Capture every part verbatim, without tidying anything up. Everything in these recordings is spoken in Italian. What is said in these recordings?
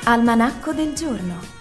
Almanacco del giorno.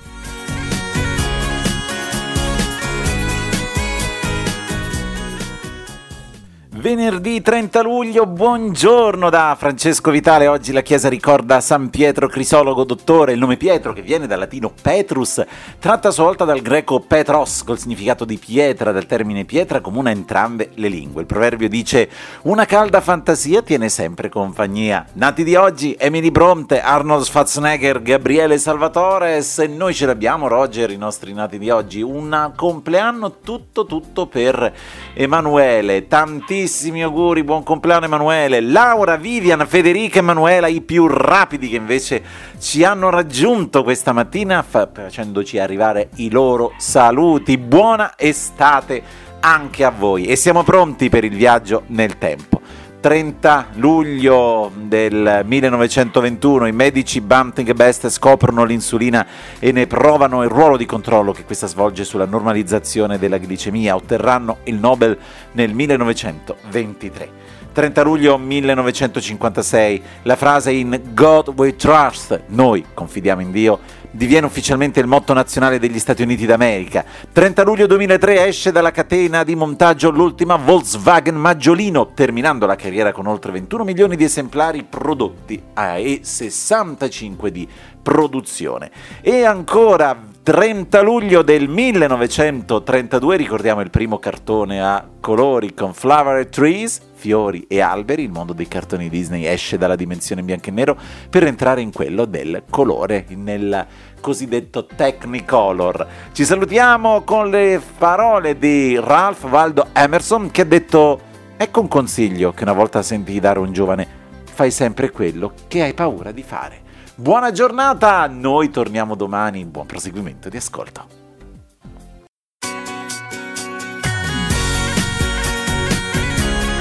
Venerdì trenta luglio, buongiorno da Francesco Vitale. Oggi la Chiesa ricorda San Pietro Crisologo dottore. Il nome Pietro, che viene dal latino Petrus, tratta a sua volta dal greco Petros, col significato di pietra, del termine pietra comune a entrambe le lingue. Il proverbio dice: una calda fantasia tiene sempre compagnia. Nati di oggi: Emily Bronte, Arnold Schwarzenegger, Gabriele Salvatore. E noi ce l'abbiamo, Roger, i nostri nati di oggi. Un compleanno tutto tutto per Emanuele. Tantissimi auguri, buon compleanno Emanuele. Laura, Vivian, Federica, Emanuela, i più rapidi che invece ci hanno raggiunto questa mattina facendoci arrivare i loro saluti. Buona estate anche a voi e siamo pronti per il viaggio nel tempo. trenta luglio del millenovecentoventuno i medici Banting e Best scoprono l'insulina e ne provano il ruolo di controllo che questa svolge sulla normalizzazione della glicemia. Otterranno il Nobel nel millenovecentoventitré. trenta luglio millenovecentocinquantasei la frase "In God We Trust", noi confidiamo in Dio, diviene ufficialmente il motto nazionale degli Stati Uniti d'America. trenta luglio duemilatré esce dalla catena di montaggio l'ultima Volkswagen Maggiolino, terminando la carriera con oltre ventuno milioni di esemplari prodotti e sessantacinque di produzione. E ancora trenta luglio del millenovecentotrentadue ricordiamo il primo cartone a colori con Flowered Trees, fiori e alberi. Il mondo dei cartoni Disney esce dalla dimensione in bianco e nero per entrare in quello del colore, nel cosiddetto Technicolor. Ci salutiamo con le parole di Ralph Waldo Emerson, che ha detto: ecco un consiglio che una volta sentii dare a un giovane: fai sempre quello che hai paura di fare. Buona giornata, noi torniamo domani, buon proseguimento di ascolto.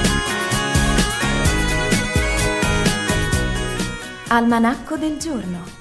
Almanacco del giorno.